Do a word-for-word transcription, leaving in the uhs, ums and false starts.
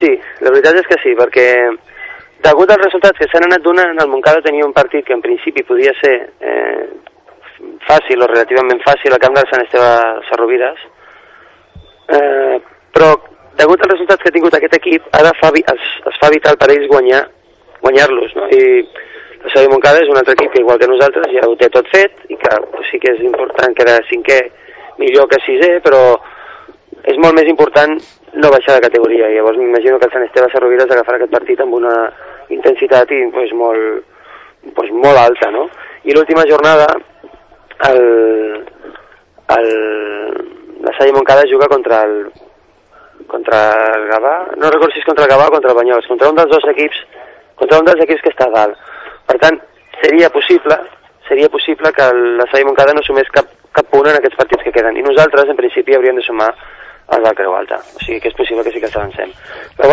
sí, la veritat és que sí, perquè degut als resultats que s'han anat donant, el Montcada tenia un partit que en principi podia ser eh, fàcil o relativament fàcil al camp del Sant Esteve Sarrovires, eh, però degut als resultats que ha tingut aquest equip, ara fa, es, es fa vital per ells guanyar, guanyar-los, no? I el Sabadell Montcada és un altre equip que, igual que nosaltres, ja ho té tot fet, i que pues, sí que és important quedar cinquè, millor que sisè, però és molt més important no baixar de categoria. Llavors m'imagino que el Sant Esteve Sarrovires agafarà aquest partit amb una intensitat i, pues, molt, pues, molt alta, no? I l'última jornada, el, el, la Salle Montcada juga contra el, contra el Gavà, no recordo si és contra el Gavà o contra el Banyoles, contra un dels dos equips, contra un dels equips que està a dalt. Per tant, seria possible, seria possible que la Salle Montcada no sumés cap, cap punt en aquests partits que queden. I nosaltres, en principi, hauríem de sumar els del Creu Alta. O sigui que és possible que sí que s'avancem. Però